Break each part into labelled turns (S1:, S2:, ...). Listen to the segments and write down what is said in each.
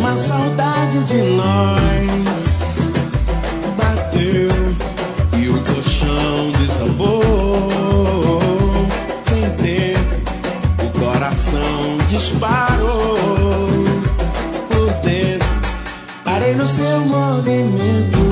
S1: uma saudade de nós bateu e o colchão desabou. Sem tempo, o coração disparou. Por dentro, parei no seu movimento.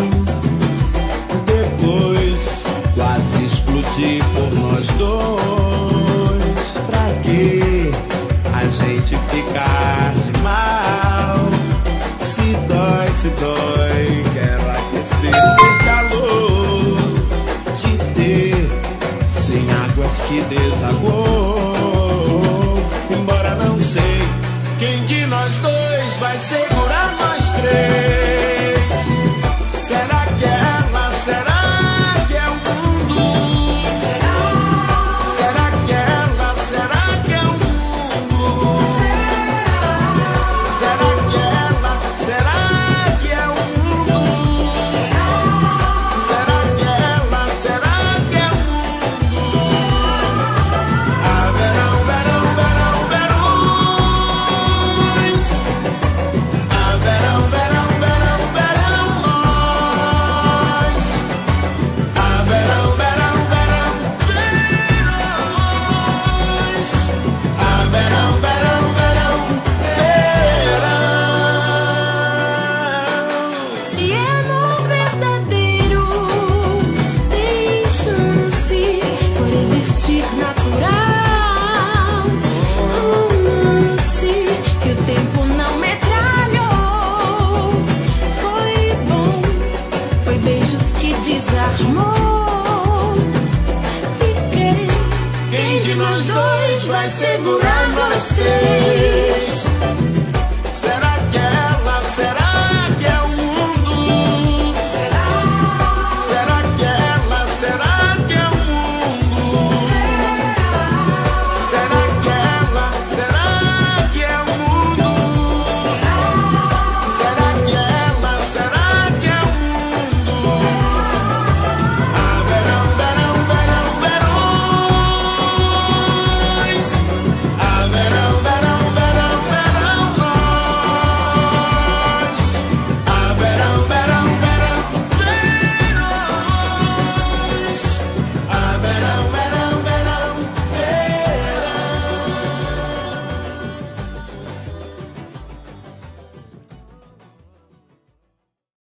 S1: Depois, quase explodi por nós dois. Pra que a gente ficar de mal? Se dói, quero aquecer o calor de ter sem águas que desagou. Embora não sei quem de nós dois vai segurar nós três. Será que é ela? Será que é o mundo? Será que é ela? Será que é o mundo? Será que é ela? Será que é o mundo? Será que é ela? Será que é o mundo? Ah, verão, verão, verão, verões. Ah, verão, verão, verão, verão, nós. Ah, verão, verão, verão, verões. Ah, verão, verão, verão, verão.
S2: Se é amor verdadeiro, tem chance por existir natural. Romance que o tempo não metralhou. Foi bom, foi beijos que desarmou. Fiquei.
S1: Quem de nós dois vai segurar nós três?